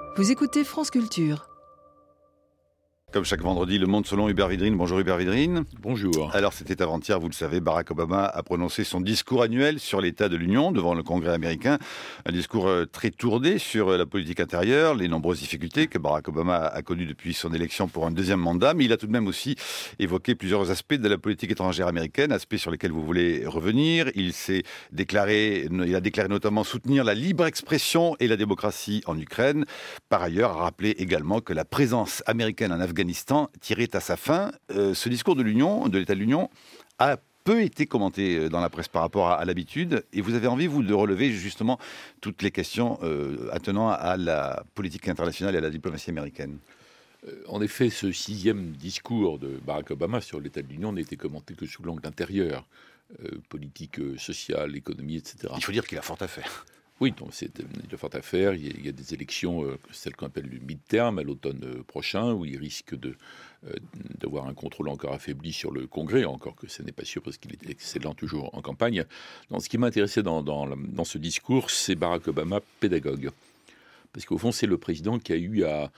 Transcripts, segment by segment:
Vous écoutez France Culture. Comme chaque vendredi, Le Monde selon Hubert Védrine. Bonjour Hubert Védrine. Bonjour. Alors c'était avant-hier, vous le savez, Barack Obama a prononcé son discours annuel sur l'état de l'Union devant le Congrès américain. Un discours très tourné sur la politique intérieure, les nombreuses difficultés que Barack Obama a connues depuis son élection pour un deuxième mandat. Mais il a tout de même aussi évoqué plusieurs aspects de la politique étrangère américaine, aspects sur lesquels vous voulez revenir. Il a déclaré notamment soutenir la libre expression et la démocratie en Ukraine. Par ailleurs, a rappelé également que la présence américaine en Afghanistan tirait à sa fin. Ce discours de l'état de l'Union, a peu été commenté dans la presse par rapport à l'habitude. Et vous avez envie, vous, de relever justement toutes les questions attenant à la politique internationale et à la diplomatie américaine. En effet, ce 6e discours de Barack Obama sur l'état de l'Union n'a été commenté que sous l'angle intérieur, politique sociale, économie, etc. Il faut dire qu'il a fort à faire. Oui, donc il a fort à faire. Il y a des élections, celles qu'on appelle le mid-term, à l'automne prochain, où il risque d'avoir un contrôle encore affaibli sur le Congrès, encore que ce n'est pas sûr parce qu'il est excellent toujours en campagne. Donc, ce qui m'a intéressé dans ce discours, c'est Barack Obama, pédagogue. Parce qu'au fond, c'est le président qui a eu à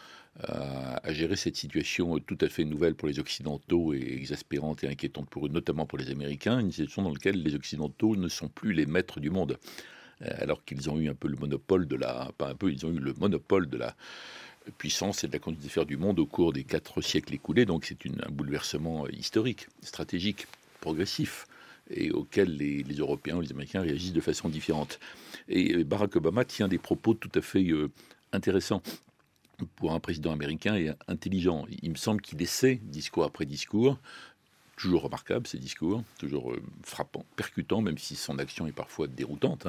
gérer cette situation tout à fait nouvelle pour les Occidentaux et exaspérante et inquiétante pour eux, notamment pour les Américains, une situation dans laquelle les Occidentaux ne sont plus les maîtres du monde. Alors qu'ils ont eu un peu le monopole ils ont eu le monopole de la puissance et de la conduite des affaires du monde au cours des 4 siècles écoulés. Donc c'est un bouleversement historique, stratégique, progressif, et auquel les Européens ou les Américains réagissent de façon différente. Et Barack Obama tient des propos tout à fait intéressants pour un président américain et intelligent. Il me semble qu'il essaie, discours après discours, toujours remarquable ces discours, toujours frappant, percutant, même si son action est parfois déroutante,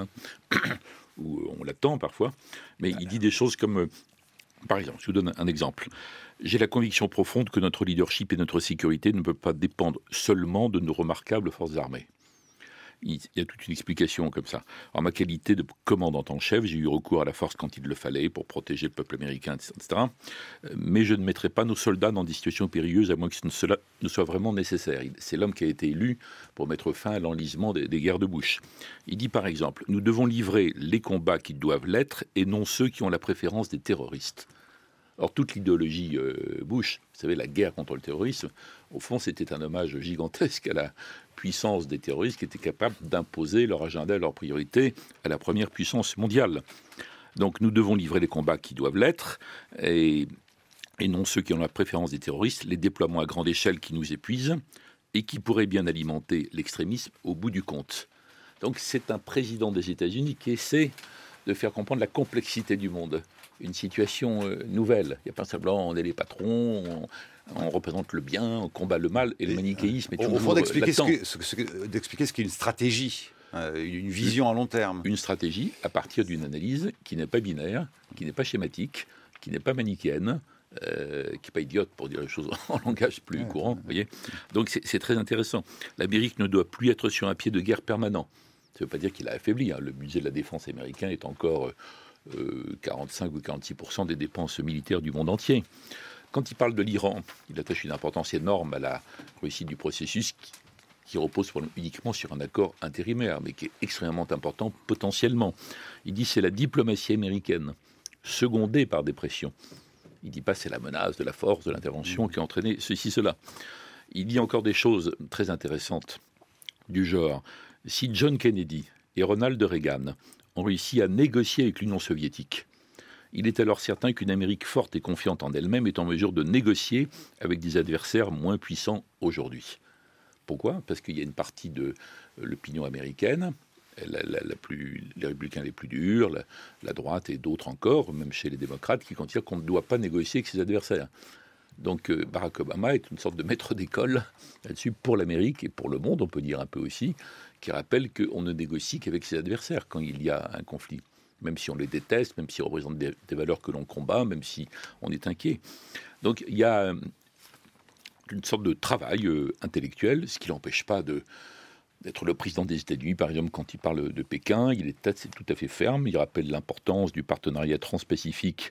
ou on l'attend parfois. Mais il dit des choses comme, par exemple, je vous donne un exemple. J'ai la conviction profonde que notre leadership et notre sécurité ne peuvent pas dépendre seulement de nos remarquables forces armées. Il y a toute une explication comme ça. En ma qualité de commandant en chef, j'ai eu recours à la force quand il le fallait pour protéger le peuple américain, etc. Mais je ne mettrai pas nos soldats dans des situations périlleuses à moins que cela ne soit vraiment nécessaire. C'est l'homme qui a été élu pour mettre fin à l'enlisement des guerres de Bush. Il dit par exemple, nous devons livrer les combats qui doivent l'être et non ceux qui ont la préférence des terroristes. Or, toute l'idéologie Bush, vous savez, la guerre contre le terrorisme, au fond, c'était un hommage gigantesque à la puissance des terroristes qui étaient capables d'imposer leur agenda et leurs priorités à la première puissance mondiale. Donc, nous devons livrer les combats qui doivent l'être et non ceux qui ont la préférence des terroristes, les déploiements à grande échelle qui nous épuisent et qui pourraient bien alimenter l'extrémisme au bout du compte. Donc, c'est un président des États-Unis qui essaie de faire comprendre la complexité du monde. Une situation nouvelle. Il n'y a pas simplement on est les patrons, on représente le bien, on combat le mal, et le manichéisme est toujours latent. D'expliquer ce qu'est une stratégie, une vision à long terme. Une stratégie à partir d'une analyse qui n'est pas binaire, qui n'est pas schématique, qui n'est pas manichéenne, qui n'est pas idiote pour dire les choses en langage plus courant. Vous voyez. Donc c'est très intéressant. L'Amérique ne doit plus être sur un pied de guerre permanent. Ça ne veut pas dire qu'il a affaibli. Le budget de la défense américain est encore 45 ou 46% des dépenses militaires du monde entier. Quand il parle de l'Iran, il attache une importance énorme à la réussite du processus qui repose uniquement sur un accord intérimaire, mais qui est extrêmement important potentiellement. Il dit c'est la diplomatie américaine, secondée par des pressions. Il ne dit pas c'est la menace de la force, de l'intervention qui a entraîné ceci, cela. Il dit encore des choses très intéressantes du genre, si John Kennedy et Ronald Reagan ont réussi à négocier avec l'Union soviétique, il est alors certain qu'une Amérique forte et confiante en elle-même est en mesure de négocier avec des adversaires moins puissants aujourd'hui. Pourquoi ? Parce qu'il y a une partie de l'opinion américaine, les républicains les plus durs, la droite et d'autres encore, même chez les démocrates, qui considèrent qu'on ne doit pas négocier avec ses adversaires. Donc Barack Obama est une sorte de maître d'école là-dessus pour l'Amérique et pour le monde, on peut dire un peu aussi, qui rappelle qu'on ne négocie qu'avec ses adversaires quand il y a un conflit. Même si on les déteste, même s'ils représentent des valeurs que l'on combat, même si on est inquiet. Donc il y a une sorte de travail intellectuel, ce qui ne l'empêche pas d'être le président des États-Unis. Par exemple, quand il parle de Pékin, c'est tout à fait ferme. Il rappelle l'importance du partenariat transpacifique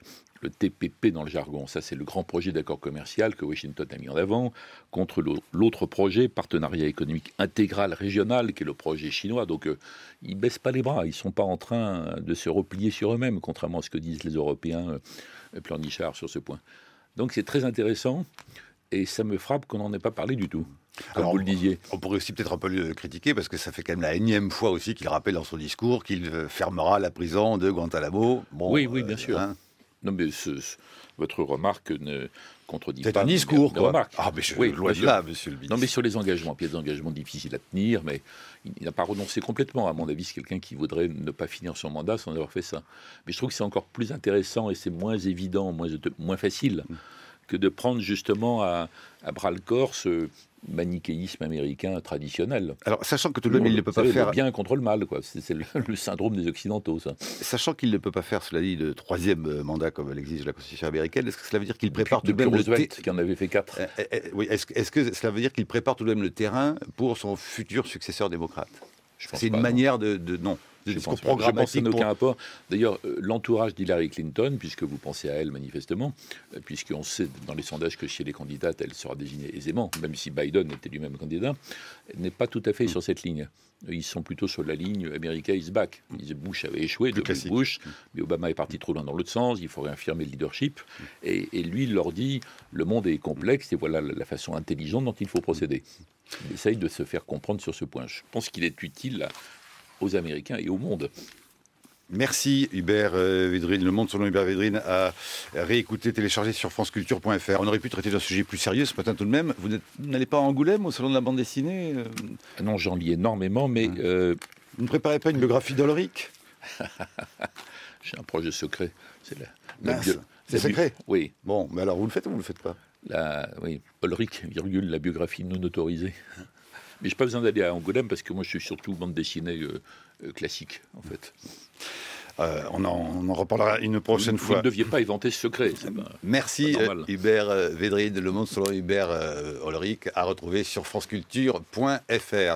le TPP dans le jargon. Ça, c'est le grand projet d'accord commercial que Washington a mis en avant, contre l'autre projet, partenariat économique intégral régional, qui est le projet chinois. Donc, ils ne baissent pas les bras. Ils ne sont pas en train de se replier sur eux-mêmes, contrairement à ce que disent les Européens pleurnichards sur ce point. Donc, c'est très intéressant. Et ça me frappe qu'on n'en ait pas parlé du tout, comme vous le disiez. On pourrait aussi peut-être un peu le critiquer, parce que ça fait quand même la énième fois aussi qu'il rappelle dans son discours qu'il fermera la prison de Guantanamo. Bon, oui, bien sûr. Hein. Non, mais votre remarque ne contredit pas. C'est un discours, quoi. Remarque. Ah, mais loin de là, monsieur le ministre. Non, mais sur les engagements, puis il y a des engagements difficiles à tenir, mais il n'a pas renoncé complètement. À mon avis, c'est quelqu'un qui voudrait ne pas finir son mandat sans avoir fait ça. Mais je trouve que c'est encore plus intéressant et c'est moins évident, moins facile que de prendre justement à bras-le-corps ce manichéisme américain traditionnel. Alors, sachant que tout de même, il ne peut pas faire... Le bien contre le mal, quoi. C'est le syndrome des Occidentaux, ça. Sachant qu'il ne peut pas faire, cela dit, le troisième mandat comme l'exige la Constitution américaine, est-ce que cela veut dire qu'il prépare tout de même Roosevelt, qui en avait fait 4. Oui, est-ce que cela veut dire qu'il prépare tout de même le terrain pour son futur successeur démocrate? C'est une manière de non. Je pense que ça n'a aucun rapport. D'ailleurs, l'entourage d'Hillary Clinton, puisque vous pensez à elle manifestement, puisqu'on sait dans les sondages que chez les candidates, elle sera désignée aisément, même si Biden était lui-même candidat, n'est pas tout à fait sur cette ligne. Ils sont plutôt sur la ligne America is back. Bush avait échoué, depuis Bush, mais Obama est parti trop loin dans l'autre sens, il faut réaffirmer le leadership. Et lui, il leur dit, le monde est complexe et voilà la façon intelligente dont il faut procéder. Il essaye de se faire comprendre sur ce point. Je pense qu'il est utile aux Américains et au monde. Merci Hubert Védrine. Le Monde selon Hubert Védrine à réécouter, télécharger sur franceculture.fr. On aurait pu traiter d'un sujet plus sérieux ce matin tout de même. Vous n'allez pas à Angoulême au salon de la bande dessinée Non, j'en lis énormément, mais... Vous ne préparez pas une biographie d'Oloric? J'ai un projet secret. C'est secret? Oui. Bon, mais alors vous le faites ou vous ne le faites pas? Oui, Ulrich, la biographie non autorisée. Mais je n'ai pas besoin d'aller à Angoulême parce que moi je suis surtout bande dessinée classique en fait. On en reparlera une prochaine fois. Vous ne deviez pas inventer ce secret. Merci Hubert Védrine. Le Monde selon Hubert Ulrich à retrouver sur franceculture.fr.